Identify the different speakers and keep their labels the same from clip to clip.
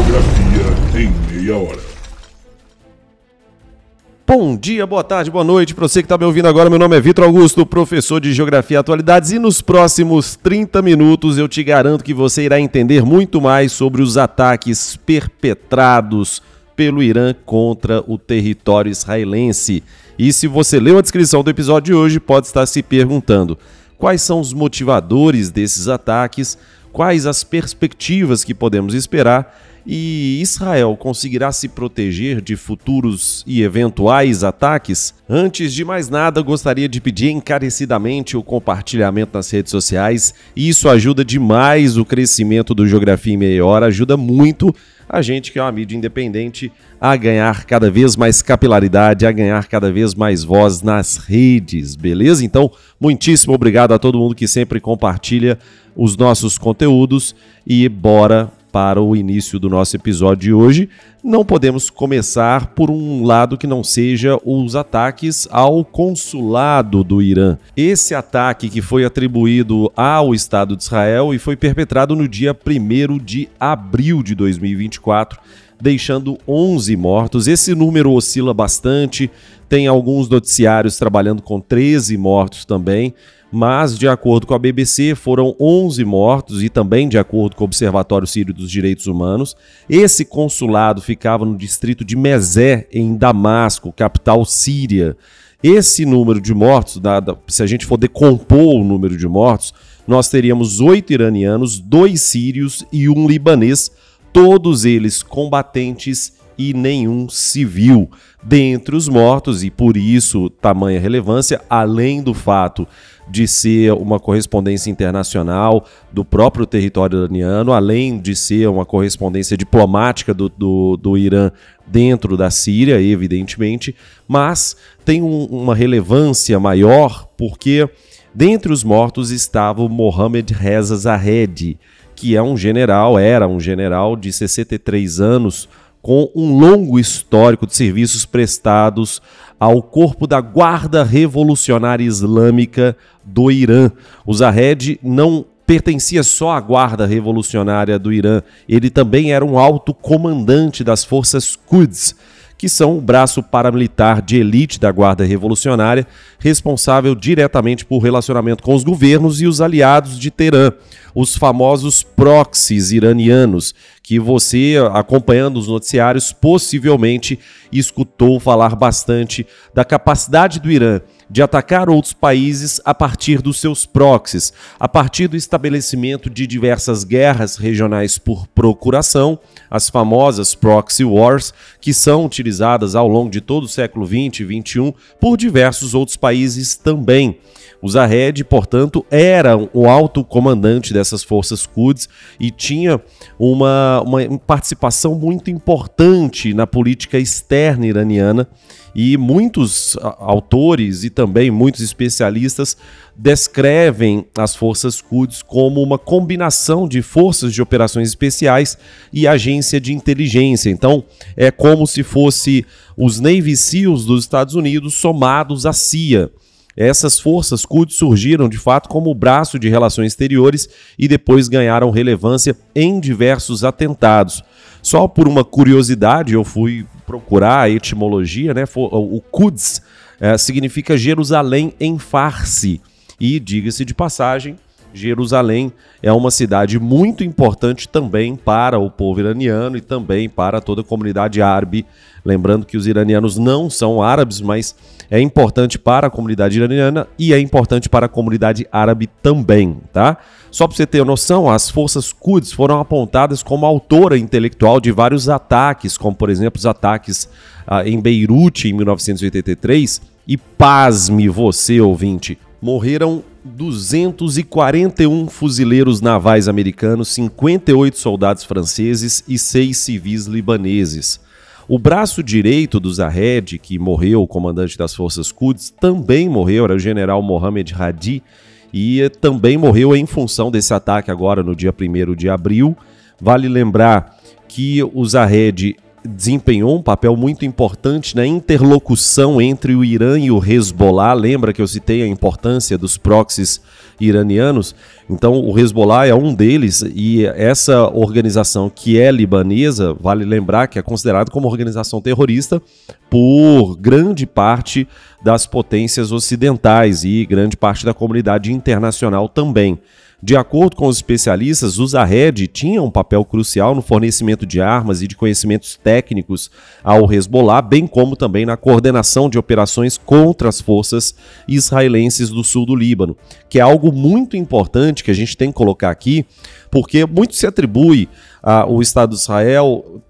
Speaker 1: Geografia em meia hora.
Speaker 2: Bom dia, boa tarde, boa noite para você que está me ouvindo agora. Meu nome é Vitor Augusto, professor de Geografia e Atualidades, e nos próximos 30 minutos eu te garanto que você irá entender muito mais sobre os ataques perpetrados pelo Irã contra o território israelense. E se você leu a descrição do episódio de hoje, pode estar se perguntando quais são os motivadores desses ataques, quais as perspectivas que podemos esperar, e Israel conseguirá se proteger de futuros e eventuais ataques? Antes de mais nada, gostaria de pedir encarecidamente o compartilhamento nas redes sociais. Isso ajuda demais o crescimento do Geografia em Meia Hora, ajuda muito a gente, que é uma mídia independente, a ganhar cada vez mais capilaridade, a ganhar cada vez mais voz nas redes, beleza? Então, muitíssimo obrigado a todo mundo que sempre compartilha os nossos conteúdos e bora para o início do nosso episódio de hoje. Não podemos começar por um lado que não seja os ataques ao consulado do Irã. Esse ataque que foi atribuído ao Estado de Israel e foi perpetrado no dia 1º de abril de 2024, deixando 11 mortos. Esse número oscila bastante, tem alguns noticiários trabalhando com 13 mortos também, mas de acordo com a BBC foram 11 mortos e também de acordo com o Observatório Sírio dos Direitos Humanos. Esse consulado ficava no distrito de Mezé, em Damasco, capital síria. Esse número de mortos, se a gente for decompor o número de mortos, nós teríamos 8 iranianos, 2 sírios e 1 libanês, todos eles combatentes e nenhum civil. Dentre os mortos, e por isso tamanha relevância, além do fato de ser uma correspondência internacional do próprio território iraniano, além de ser uma correspondência diplomática do Irã dentro da Síria, evidentemente, mas tem uma relevância maior porque dentre os mortos estava o Mohammad Reza Zaredi, que era um general de 63 anos, com um longo histórico de serviços prestados ao corpo da Guarda Revolucionária Islâmica do Irã. O Zaredi não pertencia só à Guarda Revolucionária do Irã, ele também era um alto comandante das forças Quds, que são o braço paramilitar de elite da Guarda Revolucionária, responsável diretamente por relacionamento com os governos e os aliados de Teherã, os famosos proxies iranianos, que você, acompanhando os noticiários, possivelmente escutou falar bastante da capacidade do Irã de atacar outros países a partir dos seus proxies, a partir do estabelecimento de diversas guerras regionais por procuração, as famosas proxy wars, que são utilizadas ao longo de todo o século XX e XXI por diversos outros países também. O Zaredi, portanto, era o alto comandante dessas forças Quds e tinha uma participação muito importante na política externa iraniana, e muitos autores e também muitos especialistas descrevem as forças Quds como uma combinação de forças de operações especiais e agência de inteligência. Então, é como se fosse os Navy SEALs dos Estados Unidos somados à CIA. Essas forças Quds surgiram, de fato, como braço de relações exteriores e depois ganharam relevância em diversos atentados. Só por uma curiosidade, eu fui procurar a etimologia, né? O Quds significa Jerusalém em Farsi. E, diga-se de passagem, Jerusalém é uma cidade muito importante também para o povo iraniano e também para toda a comunidade árabe. Lembrando que os iranianos não são árabes, mas é importante para a comunidade iraniana e é importante para a comunidade árabe também, tá? Só para você ter noção, as forças Quds foram apontadas como autora intelectual de vários ataques, como por exemplo os ataques em Beirute em 1983, e pasme você, ouvinte, morreram 241 fuzileiros navais americanos, 58 soldados franceses e 6 civis libaneses. O braço direito do Zaredi, que morreu, o comandante das forças Quds, também morreu, era o general Mohammad Hadi, e também morreu em função desse ataque agora no dia 1º de abril. Vale lembrar que o Zaredi desempenhou um papel muito importante na interlocução entre o Irã e o Hezbollah. Lembra que eu citei a importância dos proxies iranianos? Então o Hezbollah é um deles, e essa organização, que é libanesa, vale lembrar que é considerada como organização terrorista por grande parte das potências ocidentais e grande parte da comunidade internacional também. De acordo com os especialistas, o Zahed tinha um papel crucial no fornecimento de armas e de conhecimentos técnicos ao Hezbollah, bem como também na coordenação de operações contra as forças israelenses do sul do Líbano, que é algo muito importante que a gente tem que colocar aqui, porque muito se atribui ao Estado de Israel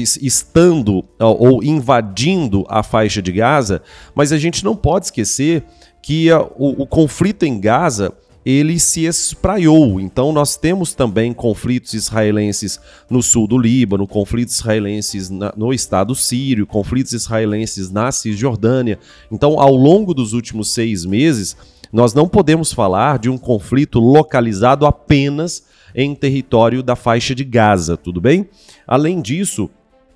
Speaker 2: estando ou invadindo a faixa de Gaza, mas a gente não pode esquecer que o conflito em Gaza ele se espraiou. Então nós temos também conflitos israelenses no sul do Líbano, conflitos israelenses no Estado sírio, conflitos israelenses na Cisjordânia. Então, ao longo dos últimos 6 meses, nós não podemos falar de um conflito localizado apenas em território da faixa de Gaza, tudo bem? Além disso,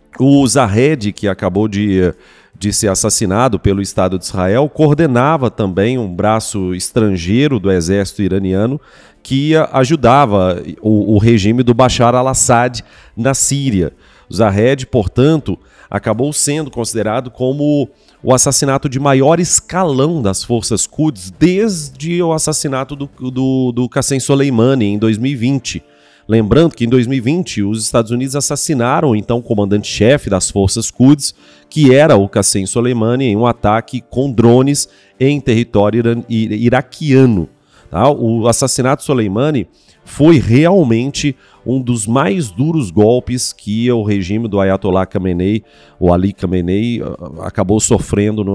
Speaker 2: o Zahed, que acabou de ser assassinado pelo Estado de Israel, coordenava também um braço estrangeiro do exército iraniano que ajudava o regime do Bashar al-Assad na Síria. O Zahed, portanto, acabou sendo considerado como o assassinato de maior escalão das forças Quds desde o assassinato do Qassem Soleimani em 2020. Lembrando que em 2020 os Estados Unidos assassinaram então o comandante-chefe das forças Quds, que era o Qassem Soleimani, em um ataque com drones em território iraquiano. Tá? O assassinato de Soleimani foi realmente um dos mais duros golpes que o regime do Ayatollah Khamenei, o Ali Khamenei, acabou sofrendo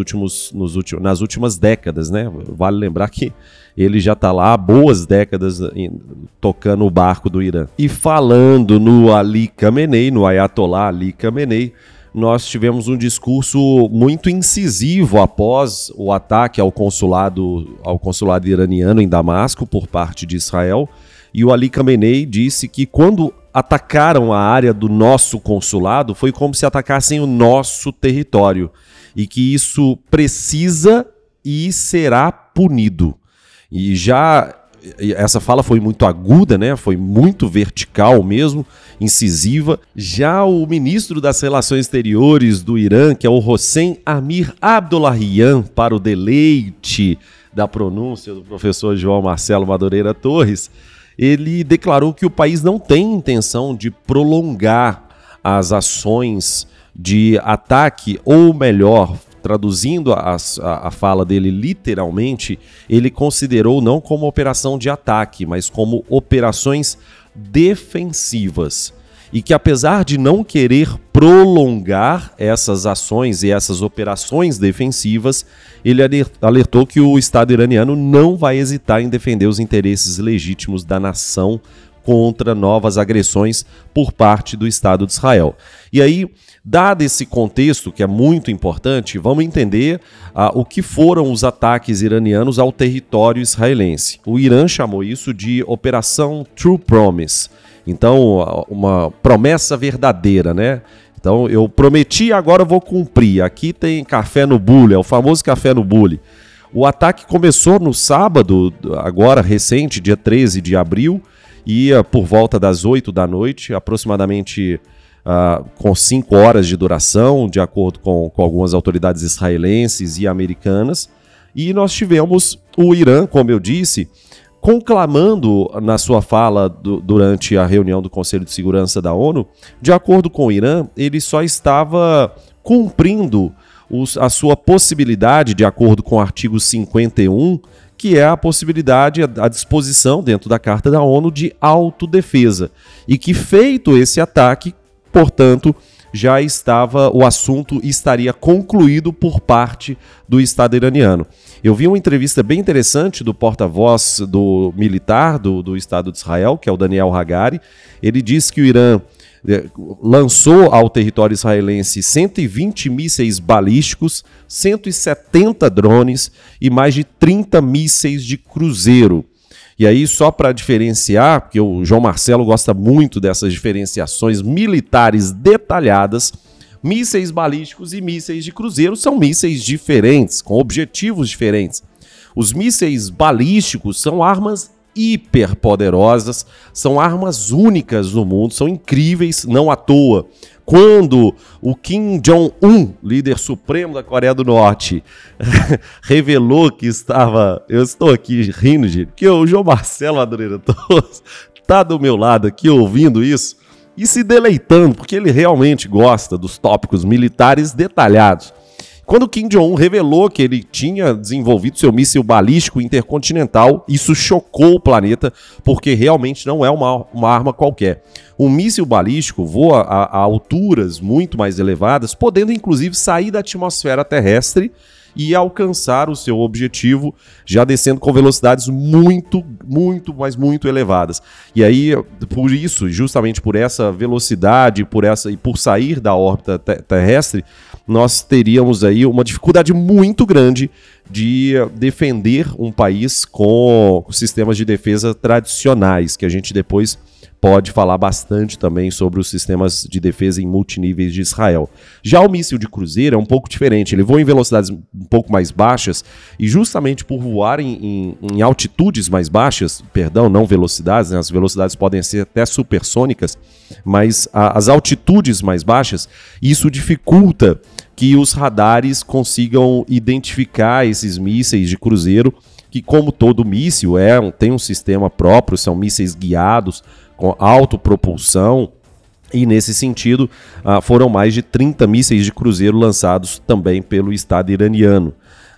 Speaker 2: nas últimas décadas, né? Vale lembrar que ele já está lá há boas décadas tocando o barco do Irã. E falando no Ali Khamenei, no Ayatollah Ali Khamenei, nós tivemos um discurso muito incisivo após o ataque ao consulado iraniano em Damasco por parte de Israel. E o Ali Khamenei disse que quando atacaram a área do nosso consulado foi como se atacassem o nosso território e que isso precisa e será punido. E já essa fala foi muito aguda, né? Foi muito vertical mesmo, incisiva. Já o ministro das Relações Exteriores do Irã, que é o Hossein Amir Abdollahian, para o deleite da pronúncia do professor João Marcelo Madureira Torres, ele declarou que o país não tem intenção de prolongar as ações de ataque, ou melhor, traduzindo a fala dele literalmente, ele considerou não como operação de ataque, mas como operações defensivas. E que apesar de não querer prolongar essas ações e essas operações defensivas, ele alertou que o Estado iraniano não vai hesitar em defender os interesses legítimos da nação contra novas agressões por parte do Estado de Israel. E aí, dado esse contexto, que é muito importante, vamos entender o que foram os ataques iranianos ao território israelense. O Irã chamou isso de Operação True Promise. Então, uma promessa verdadeira, né? Então, eu prometi, agora eu vou cumprir. Aqui tem café no bule, é o famoso café no bule. O ataque começou no sábado, agora recente, dia 13 de abril, e por volta das 8 da noite, aproximadamente com 5 horas de duração, de acordo com algumas autoridades israelenses e americanas. E nós tivemos o Irã, como eu disse, conclamando na sua fala durante a reunião do Conselho de Segurança da ONU, de acordo com o Irã, ele só estava cumprindo a sua possibilidade, de acordo com o artigo 51, que é a possibilidade, a disposição dentro da Carta da ONU de autodefesa. E que feito esse ataque, portanto, já o assunto estaria concluído por parte do Estado iraniano. Eu vi uma entrevista bem interessante do porta-voz do militar do Estado de Israel, que é o Daniel Hagari. Ele disse que o Irã lançou ao território israelense 120 mísseis balísticos, 170 drones e mais de 30 mísseis de cruzeiro. E aí, só para diferenciar, porque o João Marcelo gosta muito dessas diferenciações militares detalhadas, mísseis balísticos e mísseis de cruzeiro são mísseis diferentes, com objetivos diferentes. Os mísseis balísticos são armas hiperpoderosas, são armas únicas no mundo, são incríveis, não à toa. Quando o Kim Jong-un, líder supremo da Coreia do Norte, revelou que estava... Eu estou aqui rindo, gente, porque o João Marcelo Madureira está do meu lado aqui ouvindo isso e se deleitando, porque ele realmente gosta dos tópicos militares detalhados. Quando Kim Jong-un revelou que ele tinha desenvolvido seu míssil balístico intercontinental, isso chocou o planeta, porque realmente não é uma arma qualquer. Um míssil balístico voa a alturas muito mais elevadas, podendo inclusive sair da atmosfera terrestre e alcançar o seu objetivo, já descendo com velocidades muito, muito elevadas. E aí, por isso, justamente por essa velocidade, e por sair da órbita terrestre, nós teríamos aí uma dificuldade muito grande de defender um país com sistemas de defesa tradicionais, que a gente depois pode falar bastante também sobre os sistemas de defesa em multiníveis de Israel. Já o míssil de cruzeiro é um pouco diferente, ele voa em velocidades um pouco mais baixas e justamente por voar em altitudes mais baixas, não velocidades, né? As velocidades podem ser até supersônicas, mas as altitudes mais baixas, isso dificulta que os radares consigam identificar esses mísseis de cruzeiro, que como todo míssil tem um sistema próprio, são mísseis guiados, com autopropulsão, e nesse sentido foram mais de 30 mísseis de cruzeiro lançados também pelo Estado iraniano.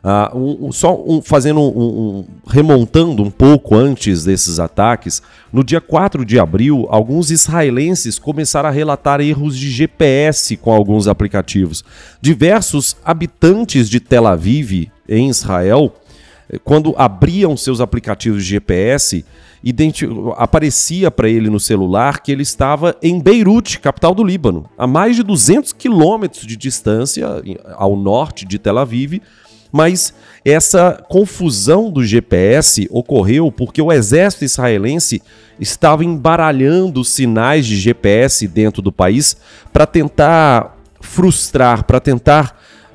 Speaker 2: Remontando um pouco antes desses ataques, no dia 4 de abril, alguns israelenses começaram a relatar erros de GPS com alguns aplicativos. Diversos habitantes de Tel Aviv, em Israel, quando abriam seus aplicativos de GPS, aparecia para ele no celular que ele estava em Beirute, capital do Líbano, a mais de 200 quilômetros de distância ao norte de Tel Aviv, mas essa confusão do GPS ocorreu porque o exército israelense estava embaralhando sinais de GPS dentro do país para tentar frustrar, para tentar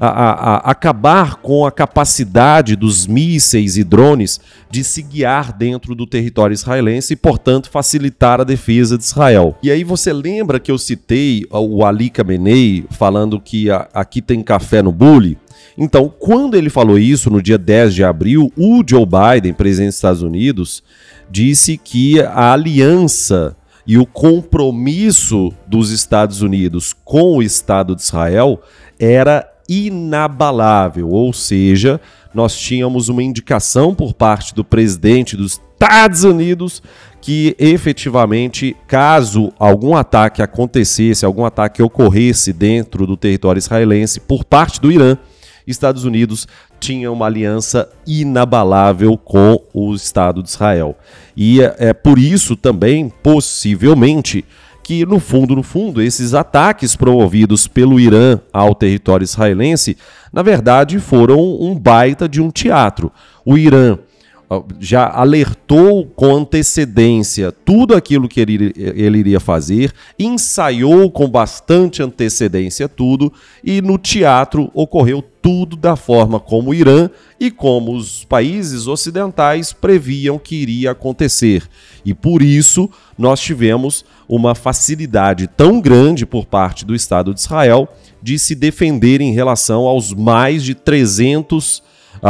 Speaker 2: acabar com a capacidade dos mísseis e drones de se guiar dentro do território israelense e, portanto, facilitar a defesa de Israel. E aí você lembra que eu citei o Ali Khamenei falando que aqui tem café no bule? Então, quando ele falou isso, no dia 10 de abril, o Joe Biden, presidente dos Estados Unidos, disse que a aliança e o compromisso dos Estados Unidos com o Estado de Israel era inabalável, ou seja, nós tínhamos uma indicação por parte do presidente dos Estados Unidos que efetivamente, caso algum ataque acontecesse, algum ataque ocorresse dentro do território israelense por parte do Irã, Estados Unidos tinha uma aliança inabalável com o Estado de Israel. E é por isso também, possivelmente, que no fundo, esses ataques promovidos pelo Irã ao território israelense, na verdade, foram um baita de um teatro. O Irã já alertou com antecedência tudo aquilo que ele iria fazer, ensaiou com bastante antecedência tudo, e no teatro ocorreu tudo da forma como o Irã e como os países ocidentais previam que iria acontecer. E por isso nós tivemos uma facilidade tão grande por parte do Estado de Israel de se defender em relação aos mais de 300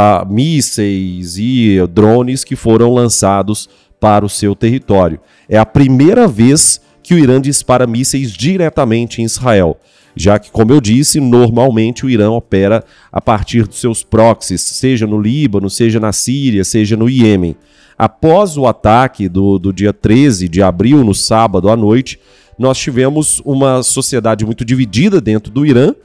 Speaker 2: mísseis e drones que foram lançados para o seu território. É a primeira vez que o Irã dispara mísseis diretamente em Israel, já que, como eu disse, normalmente o Irã opera a partir dos seus proxies, seja no Líbano, seja na Síria, seja no Iêmen. Após o ataque do dia 13 de abril, no sábado à noite, nós tivemos uma sociedade muito dividida dentro do Irã.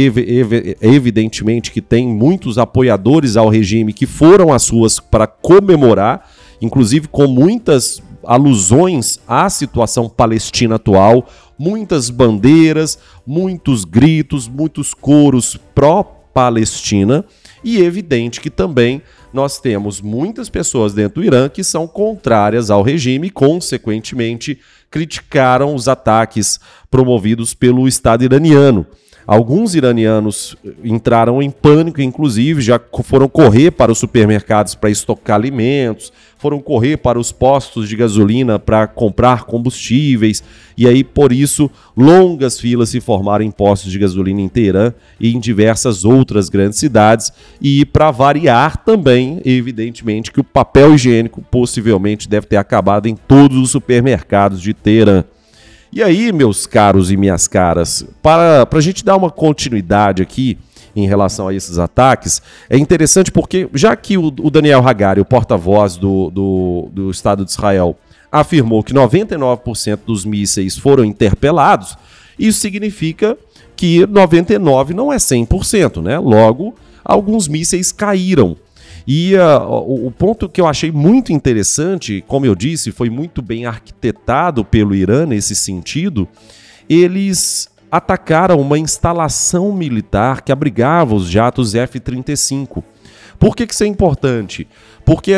Speaker 2: Evidentemente que tem muitos apoiadores ao regime que foram às ruas para comemorar, inclusive com muitas alusões à situação palestina atual, muitas bandeiras, muitos gritos, muitos coros pró-Palestina, e é evidente que também nós temos muitas pessoas dentro do Irã que são contrárias ao regime e, consequentemente, criticaram os ataques promovidos pelo Estado iraniano. Alguns iranianos entraram em pânico, inclusive, já foram correr para os supermercados para estocar alimentos, foram correr para os postos de gasolina para comprar combustíveis, e aí, por isso, longas filas se formaram em postos de gasolina em Teherã e em diversas outras grandes cidades, e para variar também, evidentemente, que o papel higiênico possivelmente deve ter acabado em todos os supermercados de Teherã. E aí, meus caros e minhas caras, para a gente dar uma continuidade aqui em relação a esses ataques, é interessante porque, já que o Daniel Hagari, o porta-voz do Estado de Israel, afirmou que 99% dos mísseis foram interpelados, isso significa que 99% não é 100%, né? Logo, alguns mísseis caíram. E o ponto que eu achei muito interessante, como eu disse, foi muito bem arquitetado pelo Irã nesse sentido, eles atacaram uma instalação militar que abrigava os jatos F-35. Por que isso é importante? Porque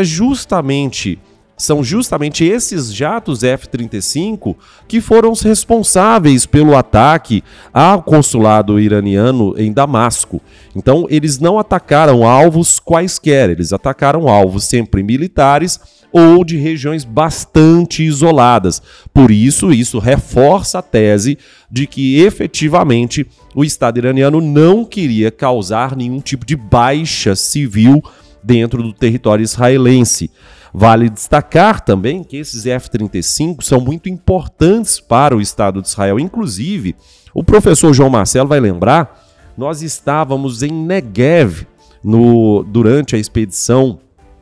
Speaker 2: são justamente esses jatos F-35 que foram os responsáveis pelo ataque ao consulado iraniano em Damasco. Então, eles não atacaram alvos quaisquer, eles atacaram alvos sempre militares ou de regiões bastante isoladas. Por isso reforça a tese de que, efetivamente, o Estado iraniano não queria causar nenhum tipo de baixa civil dentro do território israelense. Vale destacar também que esses F-35 são muito importantes para o Estado de Israel. Inclusive, o professor João Marcelo vai lembrar, nós estávamos em Negev durante a expedição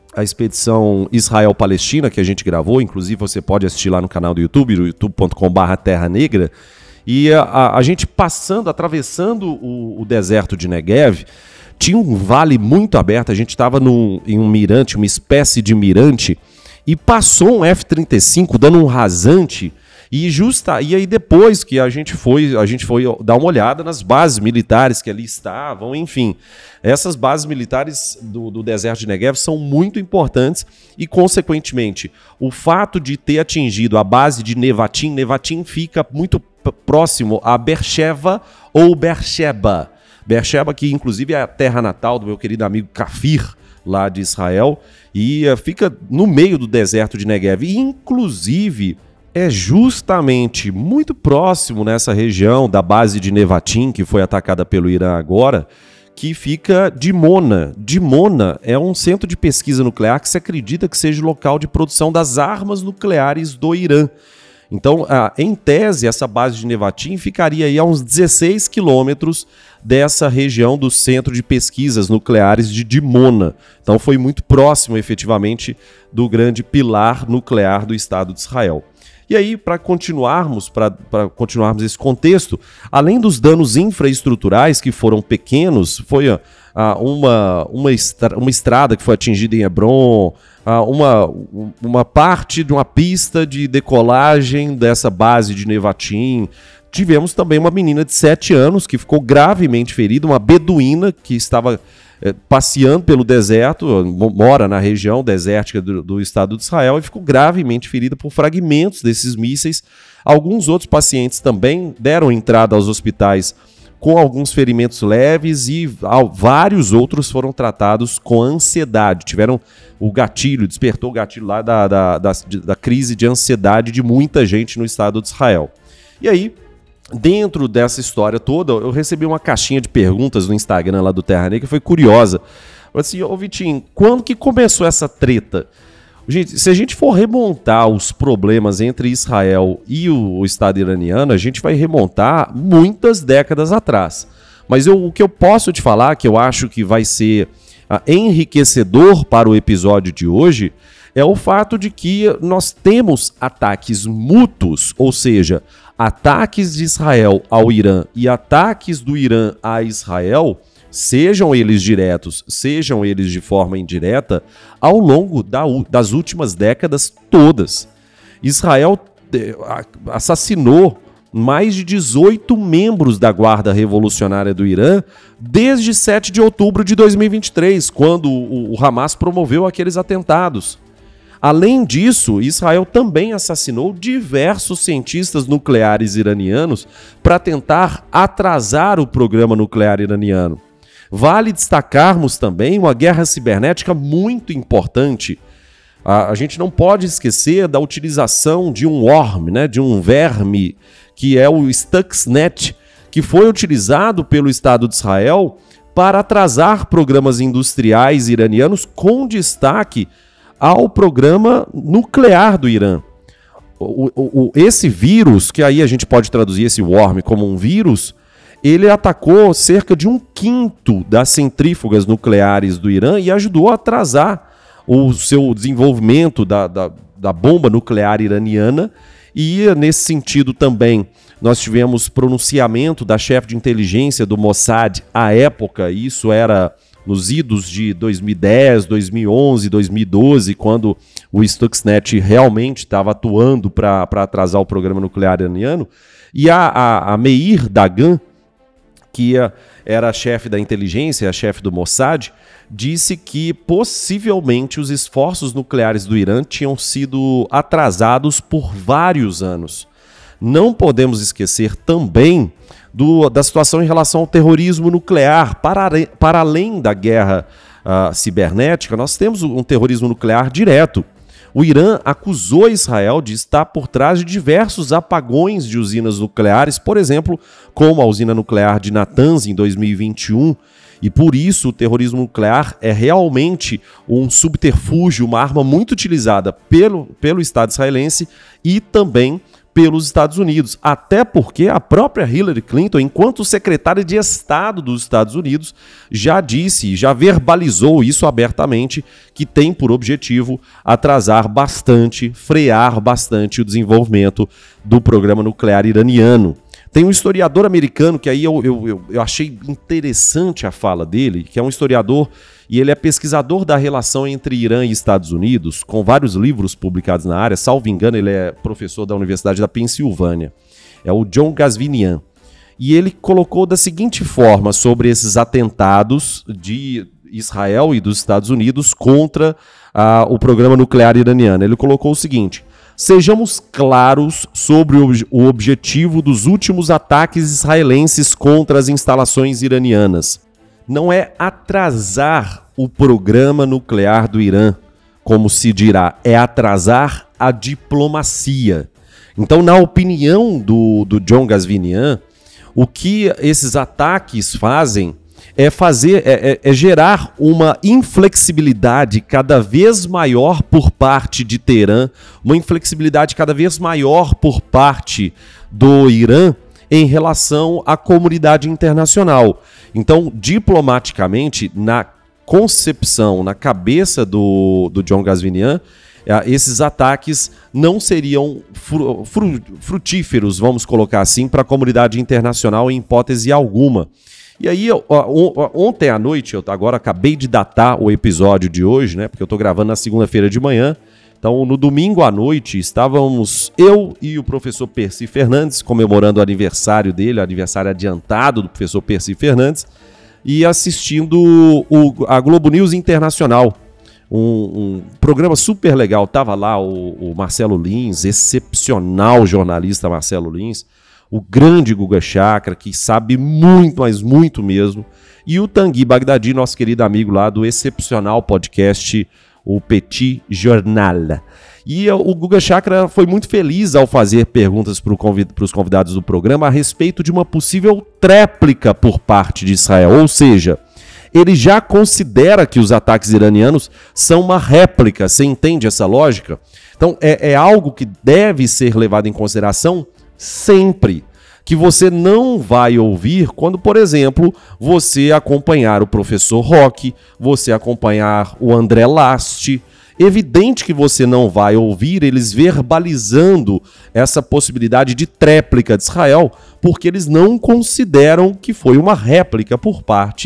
Speaker 2: Israel-Palestina, que a gente gravou. Inclusive, você pode assistir lá no canal do YouTube, youtube.com/Terra Negra. E a gente atravessando o deserto de Negev, tinha um vale muito aberto, a gente estava em um mirante, uma espécie de mirante, e passou um F-35 dando um rasante, e aí depois que a gente foi dar uma olhada nas bases militares que ali estavam, enfim. Essas bases militares do deserto de Negev são muito importantes e, consequentemente, o fato de ter atingido a base de Nevatim fica muito próximo a Beersheva ou Beersheba. Beersheba, que inclusive é a terra natal do meu querido amigo Kafir, lá de Israel, e fica no meio do deserto de Negev. E, inclusive, é justamente muito próximo nessa região da base de Nevatim, que foi atacada pelo Irã agora, que fica Dimona. Dimona é um centro de pesquisa nuclear que se acredita que seja o local de produção das armas nucleares do Irã. Então, em tese, essa base de Nevatim ficaria aí a uns 16 quilômetros dessa região do Centro de Pesquisas Nucleares de Dimona. Então, foi muito próximo, efetivamente, do grande pilar nuclear do Estado de Israel. E aí, para continuarmos esse contexto, além dos danos infraestruturais que foram pequenos, foi uma estrada que foi atingida em Hebron, uma parte de uma pista de decolagem dessa base de Nevatim. Tivemos também uma menina de 7 anos que ficou gravemente ferida, uma beduína que estava passeando pelo deserto, mora na região desértica do Estado de Israel e ficou gravemente ferida por fragmentos desses mísseis. Alguns outros pacientes também deram entrada aos hospitais com alguns ferimentos leves e vários outros foram tratados com ansiedade. Tiveram despertou o gatilho lá da crise de ansiedade de muita gente no Estado de Israel. E aí, dentro dessa história toda, eu recebi uma caixinha de perguntas no Instagram lá do Terra Negra que foi curiosa. Eu falei assim, ô Vitinho, quando que começou essa treta? Gente, se a gente for remontar os problemas entre Israel e o Estado iraniano, a gente vai remontar muitas décadas atrás. Mas o que eu posso te falar, que eu acho que vai ser enriquecedor para o episódio de hoje, é o fato de que nós temos ataques mútuos, ou seja, ataques de Israel ao Irã e ataques do Irã a Israel, sejam eles diretos, sejam eles de forma indireta, ao longo das últimas décadas todas. Israel assassinou mais de 18 membros da Guarda Revolucionária do Irã desde 7 de outubro de 2023, quando o Hamas promoveu aqueles atentados. Além disso, Israel também assassinou diversos cientistas nucleares iranianos para tentar atrasar o programa nuclear iraniano. Vale destacarmos também uma guerra cibernética muito importante. A gente não pode esquecer da utilização de um worm, né, de um verme, que é o Stuxnet, que foi utilizado pelo Estado de Israel para atrasar programas industriais iranianos, com destaque ao programa nuclear do Irã. Esse vírus, que aí a gente pode traduzir esse worm como um vírus, ele atacou cerca de 1/5 das centrífugas nucleares do Irã e ajudou a atrasar o seu desenvolvimento da bomba nuclear iraniana. E nesse sentido também nós tivemos pronunciamento da chefe de inteligência do Mossad à época, isso era nos idos de 2010, 2011, 2012, quando o Stuxnet realmente estava atuando para atrasar o programa nuclear iraniano. E a Meir Dagan, que era a chefe da inteligência, a chefe do Mossad, disse que possivelmente os esforços nucleares do Irã tinham sido atrasados por vários anos. Não podemos esquecer também da situação em relação ao terrorismo nuclear. Para além da guerra cibernética, nós temos um terrorismo nuclear direto. O Irã acusou Israel de estar por trás de diversos apagões de usinas nucleares, por exemplo, como a usina nuclear de Natanz em 2021, e por isso o terrorismo nuclear é realmente um subterfúgio, uma arma muito utilizada pelo Estado israelense e também pelos Estados Unidos, até porque a própria Hillary Clinton, enquanto secretária de Estado dos Estados Unidos, já disse, já verbalizou isso abertamente, que tem por objetivo atrasar bastante, frear bastante o desenvolvimento do programa nuclear iraniano. Tem um historiador americano que aí eu achei interessante a fala dele, que é um historiador e ele é pesquisador da relação entre Irã e Estados Unidos, com vários livros publicados na área. Salvo engano, ele é professor da Universidade da Pensilvânia. É o John Gazvinian. E ele colocou da seguinte forma sobre esses atentados de Israel e dos Estados Unidos contra o programa nuclear iraniano. Ele colocou o seguinte: sejamos claros sobre o objetivo dos últimos ataques israelenses contra as instalações iranianas. Não é atrasar o programa nuclear do Irã, como se dirá, é atrasar a diplomacia. Então, na opinião do John Gazvinian, o que esses ataques fazem é gerar uma inflexibilidade cada vez maior por parte de Teherã, uma inflexibilidade cada vez maior por parte do Irã em relação à comunidade internacional. Então, diplomaticamente, na concepção, na cabeça do John Gazvinian, esses ataques não seriam frutíferos, vamos colocar assim, para a comunidade internacional em hipótese alguma. E aí, ontem à noite, eu agora acabei de datar o episódio de hoje, né? Porque eu estou gravando na segunda-feira de manhã. Então, no domingo à noite, estávamos eu e o professor Percy Fernandes comemorando o aniversário dele, o aniversário adiantado do professor Percy Fernandes, e assistindo a Globo News Internacional, um programa super legal. Tava lá o Marcelo Lins, excepcional jornalista Marcelo Lins, o grande Guga Chakra, que sabe muito, mas muito mesmo, e o Tanguy Bagdadi, nosso querido amigo lá do excepcional podcast o Petit Journal. E o Guga Chakra foi muito feliz ao fazer perguntas para os convidados do programa a respeito de uma possível tréplica por parte de Israel, ou seja, ele já considera que os ataques iranianos são uma réplica. Você entende essa lógica? Então é algo que deve ser levado em consideração sempre, que você não vai ouvir quando, por exemplo, você acompanhar o professor Roque, você acompanhar o André Last. Evidente que você não vai ouvir eles verbalizando essa possibilidade de tréplica de Israel, porque eles não consideram que foi uma réplica por parte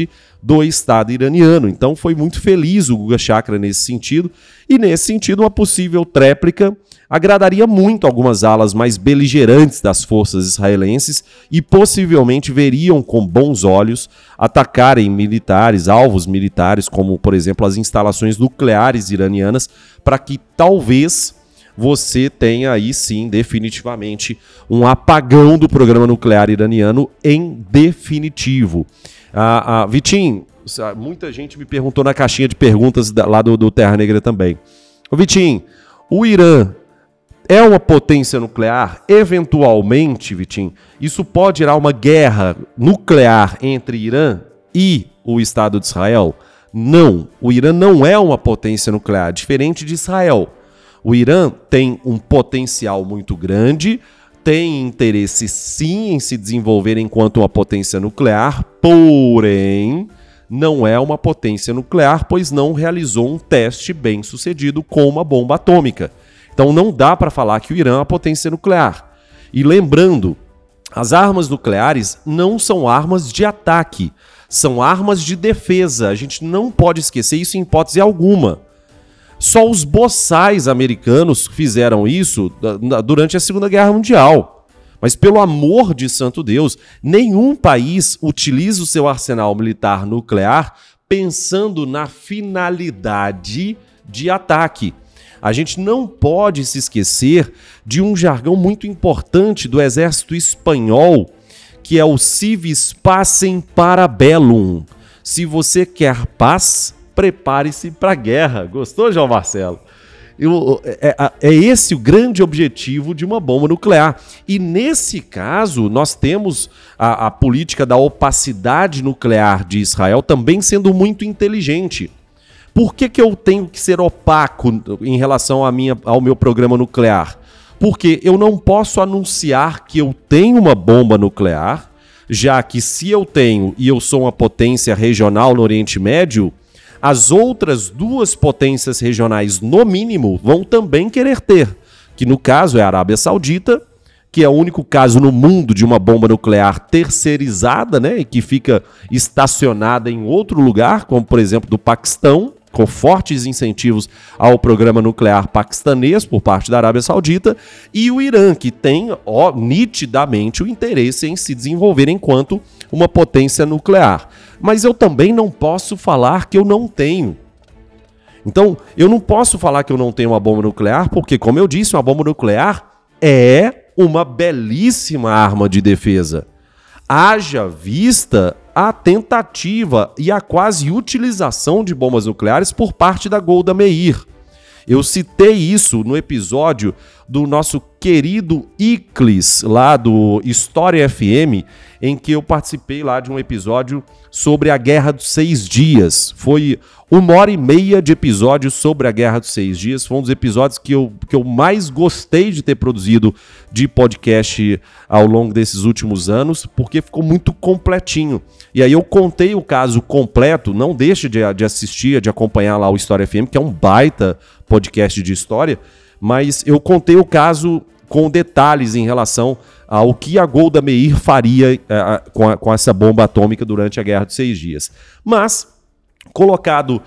Speaker 2: do Estado iraniano. Então foi muito feliz o Guga Chakra nesse sentido, e nesse sentido uma possível tréplica agradaria muito algumas alas mais beligerantes das forças israelenses e possivelmente veriam com bons olhos atacarem militares, alvos militares, como por exemplo as instalações nucleares iranianas, para que talvez você tenha aí sim definitivamente um apagão do programa nuclear iraniano em definitivo. Vitinho, muita gente me perguntou na caixinha de perguntas lá do Terra Negra também. Vitinho, o Irã é uma potência nuclear? Eventualmente, Vitinho, isso pode gerar uma guerra nuclear entre Irã e o Estado de Israel? Não, o Irã não é uma potência nuclear, diferente de Israel. O Irã tem um potencial muito grande, tem interesse sim em se desenvolver enquanto uma potência nuclear, porém não é uma potência nuclear, pois não realizou um teste bem sucedido com uma bomba atômica. Então não dá para falar que o Irã é uma potência nuclear. E lembrando, as armas nucleares não são armas de ataque, são armas de defesa. A gente não pode esquecer isso em hipótese alguma. Só os boçais americanos fizeram isso durante a Segunda Guerra Mundial. Mas pelo amor de santo Deus, nenhum país utiliza o seu arsenal militar nuclear pensando na finalidade de ataque. A gente não pode se esquecer de um jargão muito importante do exército espanhol, que é o civis pacem para bellum. Se você quer paz, prepare-se para a guerra. Gostou, João Marcelo? É esse o grande objetivo de uma bomba nuclear. E nesse caso, nós temos a política da opacidade nuclear de Israel também sendo muito inteligente. Por que eu tenho que ser opaco em relação ao meu programa nuclear? Porque eu não posso anunciar que eu tenho uma bomba nuclear, já que se eu tenho e eu sou uma potência regional no Oriente Médio, as outras duas potências regionais, no mínimo, vão também querer ter, que no caso é a Arábia Saudita, que é o único caso no mundo de uma bomba nuclear terceirizada, né, e que fica estacionada em outro lugar, como por exemplo do Paquistão, com fortes incentivos ao programa nuclear paquistanês por parte da Arábia Saudita, e o Irã, que tem nitidamente o interesse em se desenvolver enquanto uma potência nuclear. Mas eu também não posso falar que eu não tenho. Então, eu não posso falar que eu não tenho uma bomba nuclear, porque, como eu disse, uma bomba nuclear é uma belíssima arma de defesa. Haja vista a tentativa e a quase utilização de bombas nucleares por parte da Golda Meir. Eu citei isso no episódio do nosso querido Iclis, lá do História FM, em que eu participei lá de um episódio sobre a Guerra dos 6 Dias. Foi 1h30 de episódio sobre a Guerra dos 6 Dias. Foi um dos episódios que eu mais gostei de ter produzido de podcast ao longo desses últimos anos, porque ficou muito completinho. E aí eu contei o caso completo. Não deixe de assistir, de acompanhar lá o História FM, que é um baita podcast de história, mas eu contei o caso com detalhes em relação ao que a Golda Meir faria com essa bomba atômica durante a Guerra dos 6 Dias. Mas, colocada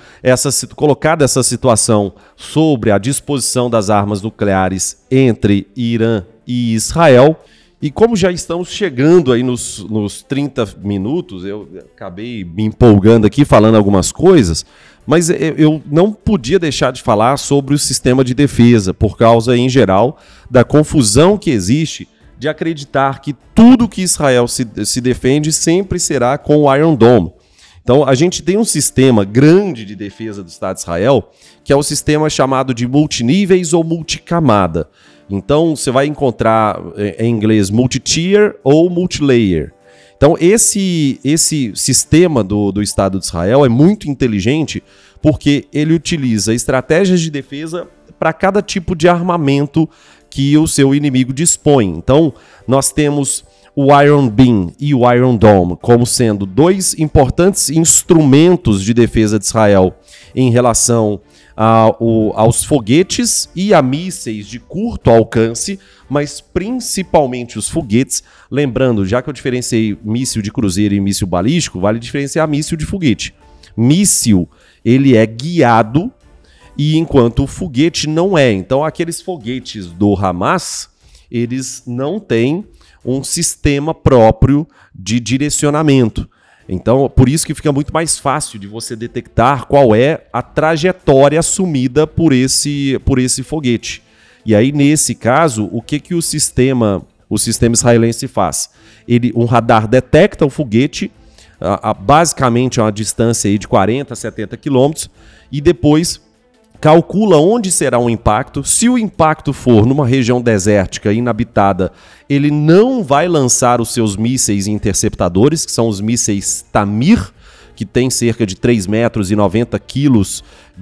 Speaker 2: essa situação sobre a disposição das armas nucleares entre Irã e Israel, e como já estamos chegando aí nos 30 minutos, eu acabei me empolgando aqui falando algumas coisas, mas eu não podia deixar de falar sobre o sistema de defesa, por causa, em geral, da confusão que existe de acreditar que tudo que Israel se defende sempre será com o Iron Dome. Então, a gente tem um sistema grande de defesa do Estado de Israel, que é o sistema chamado de multiníveis ou multicamada. Então, você vai encontrar em inglês multi-tier ou multi-layer. Então, esse sistema do Estado de Israel é muito inteligente porque ele utiliza estratégias de defesa para cada tipo de armamento que o seu inimigo dispõe. Então, nós temos o Iron Beam e o Iron Dome como sendo dois importantes instrumentos de defesa de Israel em relação aos foguetes e a mísseis de curto alcance, mas principalmente os foguetes. Lembrando, já que eu diferenciei míssil de cruzeiro e míssil balístico, vale diferenciar míssil de foguete. Míssil, ele é guiado, e enquanto o foguete não é. Então, aqueles foguetes do Hamas, eles não têm um sistema próprio de direcionamento. Então, por isso que fica muito mais fácil de você detectar qual é a trajetória assumida por esse foguete. E aí, nesse caso, o que o sistema israelense faz? Um radar detecta o foguete, basicamente a uma distância aí de 40 a 70 quilômetros, e depois calcula onde será o impacto. Se o impacto for numa região desértica, inabitada, ele não vai lançar os seus mísseis interceptadores, que são os mísseis Tamir, que tem cerca de 3 metros e 90 quilos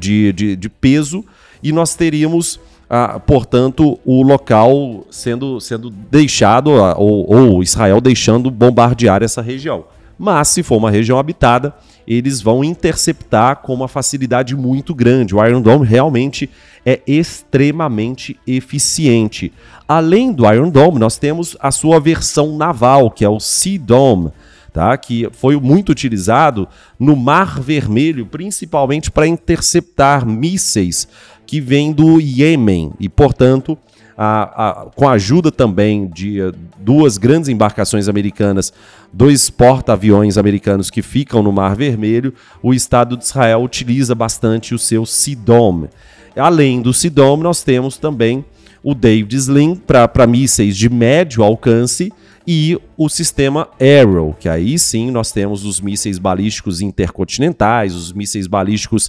Speaker 2: de peso, e nós teríamos, portanto, o local sendo deixado, ou Israel deixando bombardear essa região. Mas, se for uma região habitada, eles vão interceptar com uma facilidade muito grande. O Iron Dome realmente é extremamente eficiente. Além do Iron Dome, nós temos a sua versão naval, que é o Sea Dome, tá? Que foi muito utilizado no Mar Vermelho, principalmente para interceptar mísseis que vêm do Iêmen e, portanto, com a ajuda também de 2 grandes embarcações americanas, 2 porta-aviões americanos que ficam no Mar Vermelho, o Estado de Israel utiliza bastante o seu Sea Dome. Além do Sea Dome, nós temos também o David Sling para mísseis de médio alcance e o sistema Arrow, que aí sim nós temos os mísseis balísticos intercontinentais, os mísseis balísticos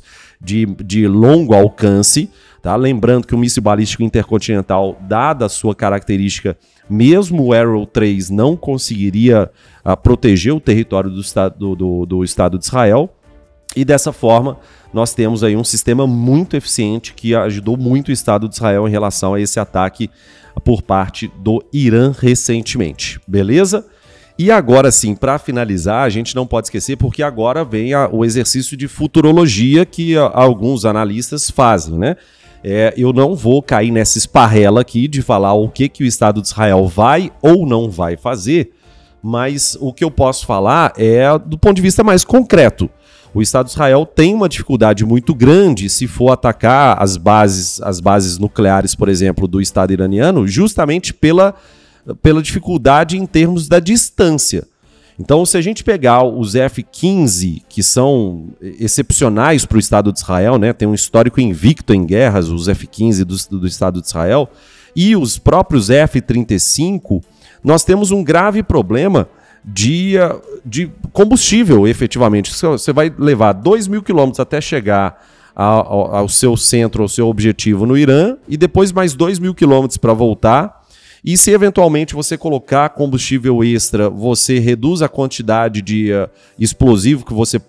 Speaker 2: de longo alcance. Tá? Lembrando que o míssil balístico intercontinental, dada a sua característica, mesmo o Arrow 3 não conseguiria proteger o território do Estado de Israel. E dessa forma, nós temos aí um sistema muito eficiente que ajudou muito o Estado de Israel em relação a esse ataque por parte do Irã recentemente. Beleza? E agora sim, para finalizar, a gente não pode esquecer, porque agora vem o exercício de futurologia que alguns analistas fazem, né? Eu não vou cair nessa esparrela aqui de falar o que o Estado de Israel vai ou não vai fazer, mas o que eu posso falar é do ponto de vista mais concreto. O Estado de Israel tem uma dificuldade muito grande se for atacar as bases nucleares, por exemplo, do Estado iraniano, justamente pela dificuldade em termos da distância. Então, se a gente pegar os F-15, que são excepcionais para o Estado de Israel, né, tem um histórico invicto em guerras, os F-15 do Estado de Israel, e os próprios F-35, nós temos um grave problema de combustível, efetivamente. Você vai levar 2.000 quilômetros até chegar ao seu centro, ao seu objetivo no Irã, e depois mais 2.000 quilômetros para voltar. E se eventualmente você colocar combustível extra, você reduz a quantidade de explosivo que você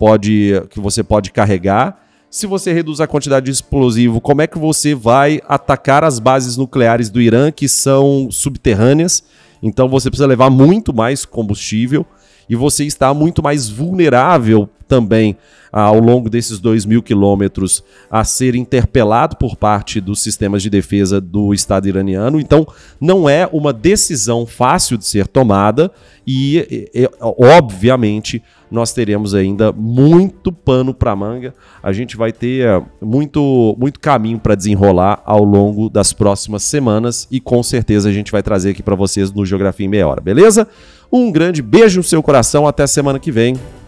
Speaker 2: pode carregar. Se você reduz a quantidade de explosivo, como é que você vai atacar as bases nucleares do Irã, que são subterrâneas? Então você precisa levar muito mais combustível e você está muito mais vulnerável também ao longo desses 2.000 quilômetros a ser interpelado por parte dos sistemas de defesa do Estado iraniano. Então não é uma decisão fácil de ser tomada e obviamente nós teremos ainda muito pano para manga. A gente vai ter muito caminho para desenrolar ao longo das próximas semanas e com certeza a gente vai trazer aqui para vocês no Geografia em Meia Hora, beleza? Um grande beijo no seu coração, até semana que vem.